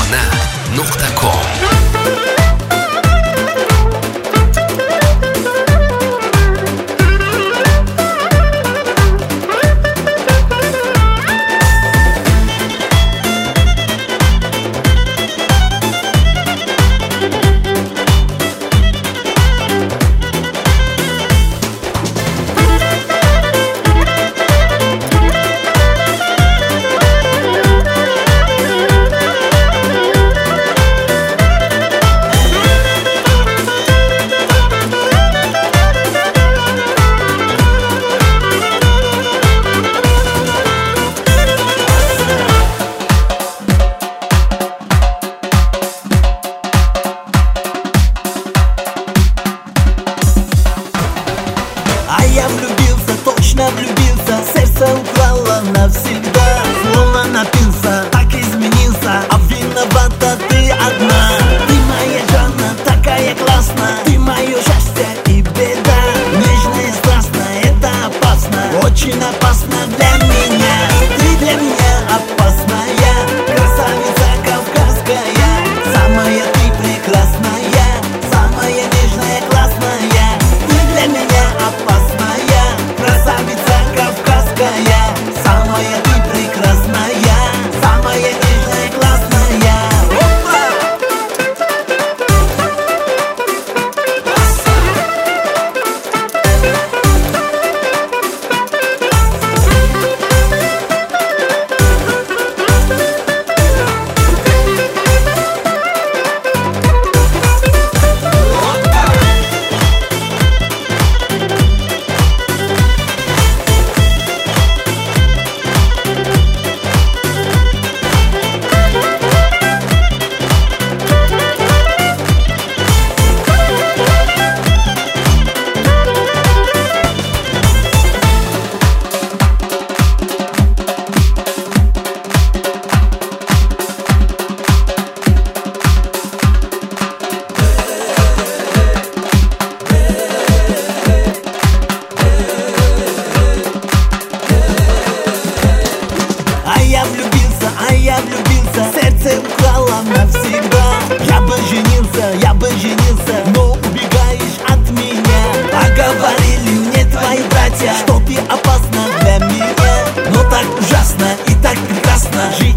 Ана.ком. Я влюбился, точно влюбился, сердце украло навсегда. Словно напился, так изменился, а виновата ты одна. Ты моя Жанна, такая классная, ты мое счастье и беда. Нежно и страстно, это опасно, очень опасно для меня. Ты для меня опасная, красавица кавказская. Самая ты прекрасная, самая нежная, классная. Ты для меня опасная, красавица кавказская. Самая ты прекрасная, самая нежная, классная. Опа! Я влюбился, сердце украло навсегда. Я бы женился, но убегаешь от меня. А говорили мне твои братья, что ты опасна для меня. Но так ужасно и так прекрасно жить.